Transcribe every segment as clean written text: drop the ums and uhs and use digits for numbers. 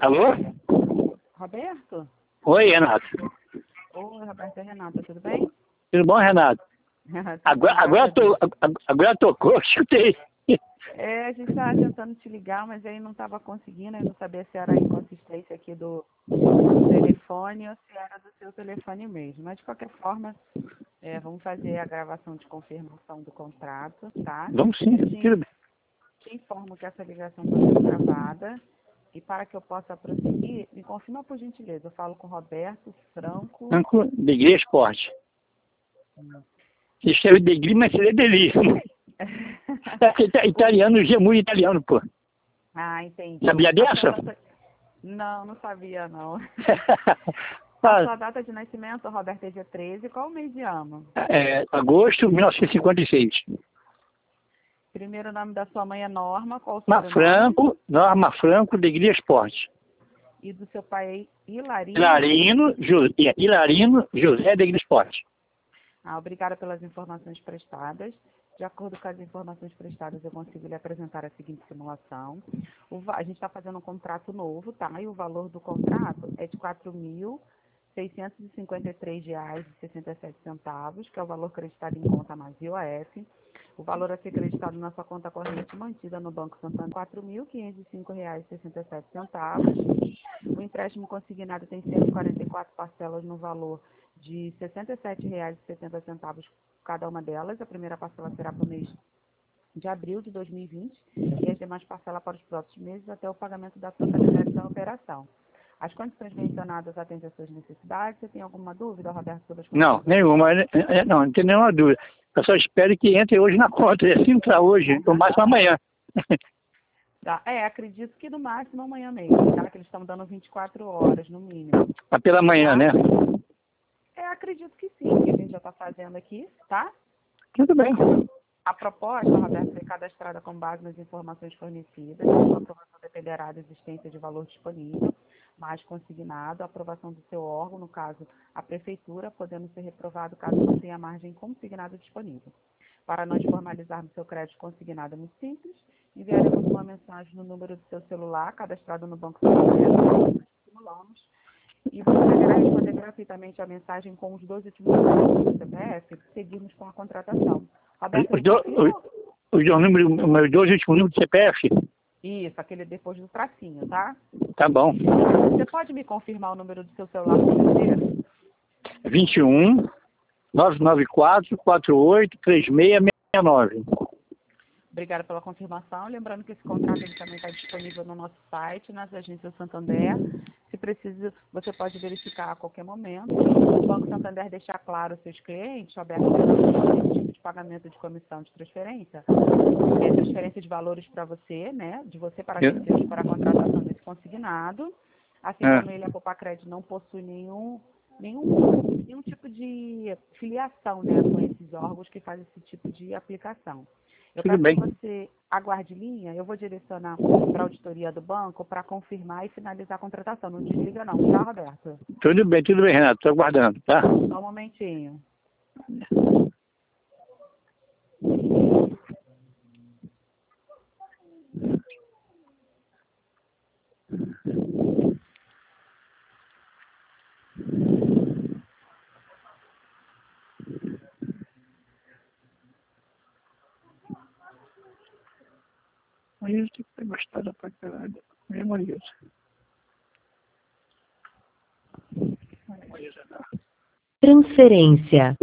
Alô? Roberto? Oi, Renato. Oi, Roberto, é Renata, tudo bem? Tudo bom, Renato? Agora tocou, escutei. A gente estava tentando te ligar, mas aí não estava conseguindo, eu não sabia se era a inconsistência aqui do telefone ou se era do seu telefone mesmo. Mas, de qualquer forma, vamos fazer a gravação de confirmação do contrato, tá? Vamos sim, tudo bem. Te informo que essa ligação está sendo gravada. E para que eu possa prosseguir, me confirma por gentileza. Eu falo com Roberto Franco. Franco Degli Esporte. Você escreve Degli, mas você é Deli. Italiano, muito italiano, pô. Ah, entendi. Sabia dessa? Não sabia, não. Ah, A sua data de nascimento, Roberto, é dia 13. Qual o mês de ano? agosto de 1956. Primeiro nome da sua mãe é Norma. Qual o sobrenome? Norma Franco Degli Esporte. E do seu pai é Hilarino? Hilarino José Degli Esporte. Obrigada pelas informações prestadas. De acordo com as informações prestadas, eu consigo lhe apresentar a seguinte simulação. A gente está fazendo um contrato novo, tá? E o valor do contrato é de R$ 4.653,67, que é o valor creditado em conta mais IOF. O valor a ser creditado na sua conta corrente mantida no Banco Santander, R$ 4.505,67. O empréstimo consignado tem 144 parcelas no valor de R$ 67,70 cada uma delas. A primeira parcela será para o mês de abril de 2020 e as demais parcelas para os próximos meses até o pagamento da totalidade da operação. As condições mencionadas atendem às suas necessidades. Você tem alguma dúvida, Roberto, sobre as condições? Não, nenhuma. Não tem nenhuma dúvida. Eu só espero que entre hoje na conta. E assim entrar hoje, ou mais para amanhã. Tá. Acredito que no máximo amanhã mesmo, tá? Que eles estão dando 24 horas, no mínimo. Mas pela manhã, Tá? né? Acredito que sim, que a gente já está fazendo aqui, tá? Tudo bem. A proposta, Roberto, foi cadastrada com base nas informações fornecidas. A sua aprovação dependerá da existência de valor disponível, mais consignado, a aprovação do seu órgão, no caso, a prefeitura, podendo ser reprovado caso não tenha margem consignada disponível. Para nós formalizarmos seu crédito consignado é muito simples. Enviaremos uma mensagem no número do seu celular, cadastrado no Banco Santander, simulamos. E você deverá responder gratuitamente a mensagem com os 2 últimos números do CPF, seguirmos com a contratação. Roberto, os dois últimos números do CPF? Isso, aquele depois do tracinho, tá? Tá bom. Você pode me confirmar o número do seu celular, por gentileza? 21 994 48 3669. Obrigada pela confirmação. Lembrando que esse contrato ele também está disponível no nosso site, nas agências Santander. Se precisa, você pode verificar a qualquer momento. O Banco Santander deixar claro aos seus clientes, Roberto, o tipo de pagamento de comissão de transferência, transferência de valores para você, né? De você para terceiros para a contratação desse consignado. Assim como ele, a Copacred, não possui nenhum tipo de filiação, né, com esses órgãos que fazem esse tipo de aplicação. Eu peço que você aguarde linha, eu vou direcionar para a auditoria do banco para confirmar e finalizar a contratação. Não desliga não, tá, Roberto? Tudo bem, Renato. Estou aguardando, tá? Só um momentinho. Mas eu tenho que gostar pra caralho. Mesmo isso. Transferência.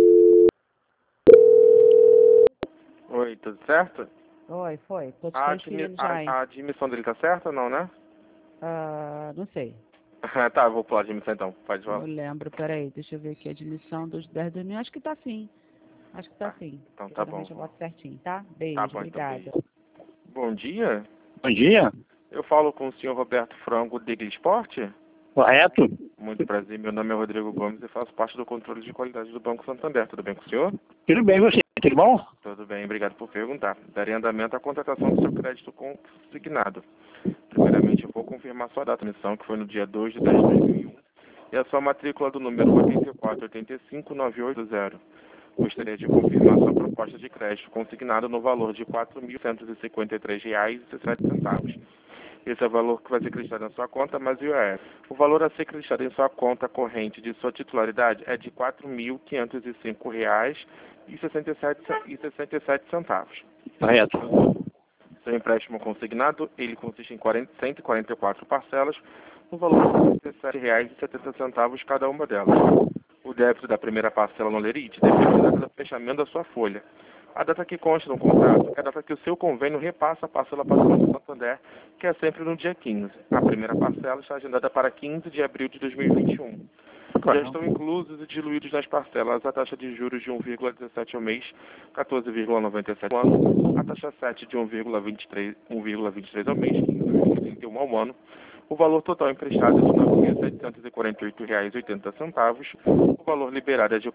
Oi, tudo certo? Oi, foi. A admissão dele tá certa ou não, né? Não sei. Tá, eu vou pular a admissão então. Pode falar. Eu lembro, peraí, deixa eu ver aqui a admissão dos 10 de junho. Acho que tá sim. Acho que tá sim. Então tá bom. Eu boto certinho, tá? Beijo, Tá bom, obrigada. então, beijo. Bom dia. Bom dia. Eu falo com o senhor Roberto Franco Degli Esporte? Correto? Muito prazer, meu nome é Rodrigo Gomes e faço parte do controle de qualidade do Banco Santander. Tudo bem com o senhor? Tudo bem, você? Tudo bom? Tudo bem, obrigado por perguntar. Darei andamento à contratação do seu crédito consignado. Primeiramente, eu vou confirmar sua data de emissão, que foi no dia 2 de 10 de 2001, e a sua matrícula do número 8485980. Gostaria de confirmar sua proposta de crédito consignado no valor de R$ 4.153,17. Esse é o valor que vai ser creditado na sua conta, mais o IOF. O valor a ser creditado em sua conta corrente de sua titularidade é de R$ 4.505,67. Correto. Seu empréstimo consignado, ele consiste em 144 parcelas, no valor de R$ 17,70 cada uma delas. O débito da primeira parcela no lerite depende da data do fechamento da sua folha. A data que consta no contrato é a data que o seu convênio repassa a parcela para o Banco Santander, que é sempre no dia 15. A primeira parcela está agendada para 15 de abril de 2021. Já estão inclusos e diluídos nas parcelas a taxa de juros de 1,17 ao mês, 14,97 ao ano, a taxa 7 de 1,23 ao mês, 15,31 ao ano, o valor total emprestado é de R$ 9.748,80, o valor liberado é de R$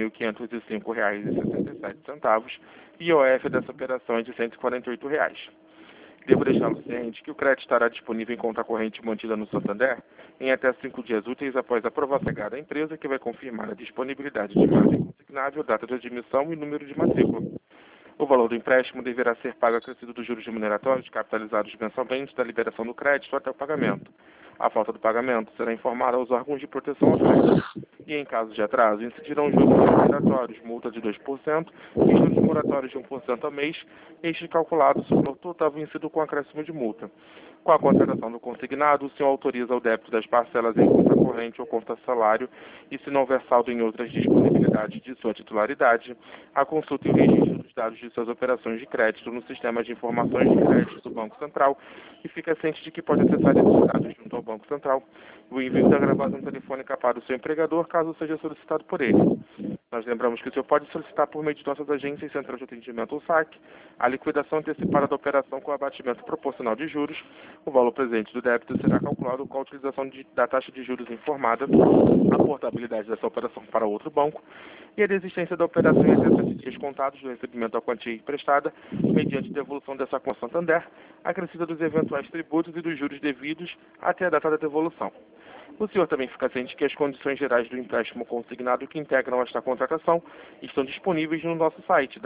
4.505,67 e o IOF dessa operação é de R$ 148. Devo deixá-lo ciente que o crédito estará disponível em conta corrente mantida no Santander em até 5 dias úteis após a aprovação da empresa, que vai confirmar a disponibilidade de margem consignável, data de admissão e número de matrícula. O valor do empréstimo deverá ser pago acrescido dos juros remuneratórios capitalizados mensalmente da liberação do crédito até o pagamento. A falta do pagamento será informada aos órgãos de proteção ao crédito. E, em caso de atraso, incidirão juros remuneratórios, multa de 2% e juros moratórios de 1% ao mês, este calculado sobre o total vencido com acréscimo de multa. Com a contratação do consignado, o senhor autoriza o débito das parcelas em conta corrente ou conta salário e, se não houver saldo em outras disponibilidades de sua titularidade, a consulta e o registro dos dados de suas operações de crédito no sistema de informações de crédito do Banco Central e fica ciente de que pode acessar esses dados junto ao Banco Central. O envio da gravação telefônica para o seu empregador, caso seja solicitado por ele. Nós lembramos que o senhor pode solicitar por meio de nossas agências Central de Atendimento ou SAC a liquidação antecipada da operação com abatimento proporcional de juros. O valor presente do débito será calculado com a utilização da taxa de juros informada, a portabilidade dessa operação para outro banco e a desistência da operação em até 7 dias contados do recebimento da quantia emprestada, mediante devolução dessa conta Santander, acrescida dos eventuais tributos e dos juros devidos até a data da devolução. O senhor também fica ciente que as condições gerais do empréstimo consignado que integram esta contratação estão disponíveis no nosso site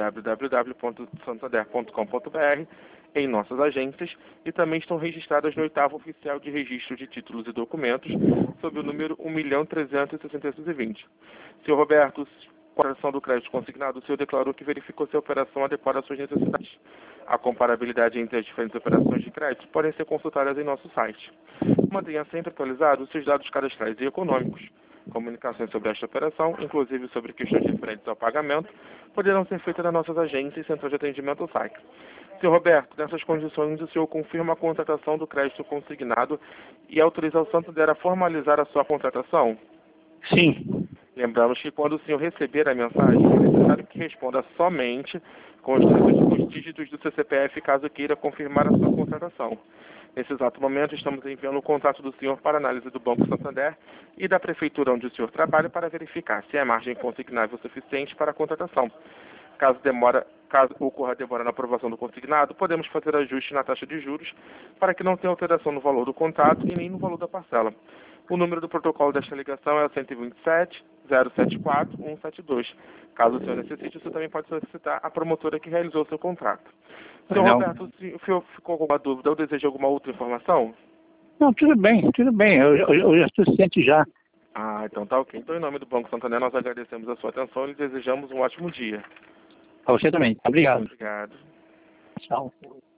www.santander.com.br, em nossas agências, e também estão registradas no 8º Oficial de Registro de Títulos e Documentos, sob o número 1.300.620. Senhor Roberto, com a operação do crédito consignado, o senhor declarou que verificou se a operação adequada às suas necessidades. A comparabilidade entre as diferentes operações de crédito podem ser consultadas em nosso site. Mantenha sempre atualizados os seus dados cadastrais e econômicos. Comunicações sobre esta operação, inclusive sobre questões referentes ao pagamento, poderão ser feitas nas nossas agências e Central de Atendimento ou SAC. Sr. Roberto, nessas condições, o senhor confirma a contratação do crédito consignado e autoriza o Santander a formalizar a sua contratação? Sim. Lembramos que quando o senhor receber a mensagem, é necessário que responda somente com os dígitos do seu CPF, caso queira confirmar a sua contratação. Nesse exato momento, estamos enviando o contato do senhor para análise do Banco Santander e da prefeitura onde o senhor trabalha para verificar se é margem consignável suficiente para a contratação. Caso ocorra demora na aprovação do consignado, podemos fazer ajuste na taxa de juros para que não tenha alteração no valor do contrato e nem no valor da parcela. O número do protocolo desta ligação é o 127-074-172. Caso o senhor necessite, o senhor também pode solicitar a promotora que realizou o seu contrato. Senhor Roberto, se o senhor ficou com alguma dúvida ou deseja alguma outra informação? Não, tudo bem. Eu já estou ciente já. Ah, então tá ok. Então, em nome do Banco Santander, nós agradecemos a sua atenção e desejamos um ótimo dia. A você também. Obrigado. Obrigado. Tchau.